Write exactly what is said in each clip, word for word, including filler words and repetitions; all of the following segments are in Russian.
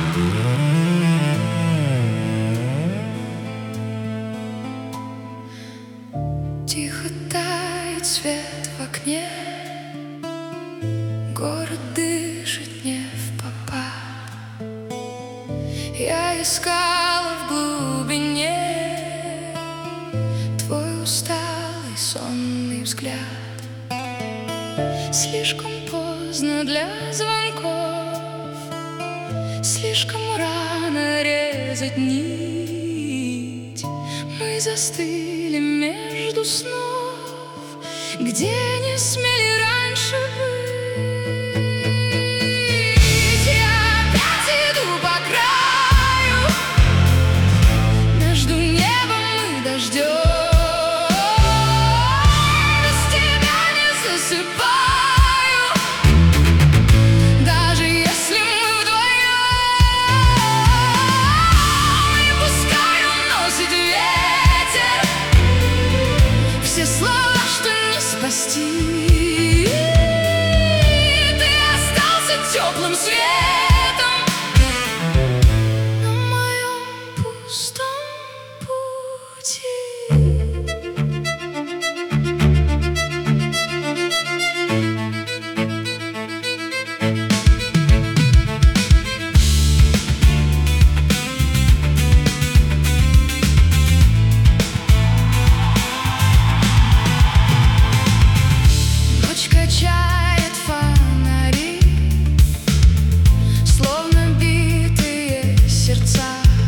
Тихо тает свет в окне, город дышит не впопад. Я искала в глубине твой усталый сонный взгляд. Слишком поздно для звонков, слишком рано резать нить. Мы застыли между снов, где не смели раньше быть. Я опять иду по краю, между небом и дождем. Без тебя не засыпаю, даже если мы вдвоем. И пускай уносит ветер все слова, что не спасти. Ты остался теплым светом на моем пустом пути. Качает фонари, словно битые сердца.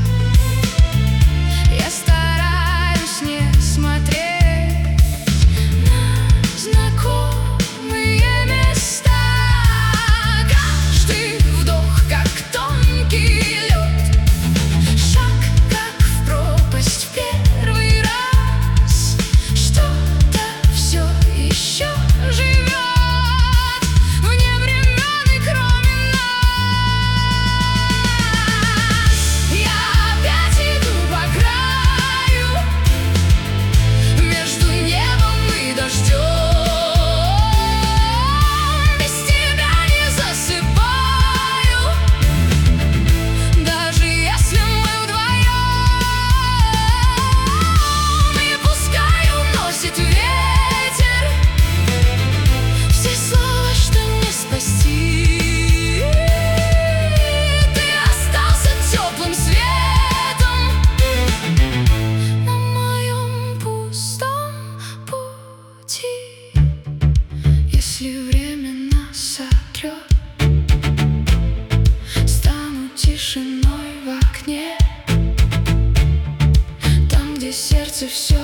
Я стараюсь не смотреть на знакомые места. Каждый вдох, как тонкий лед, шаг, как в пропасть в первый раз. Что-то все еще живет. Если время нас сотрет, стану тишиной в окне, там, где сердце все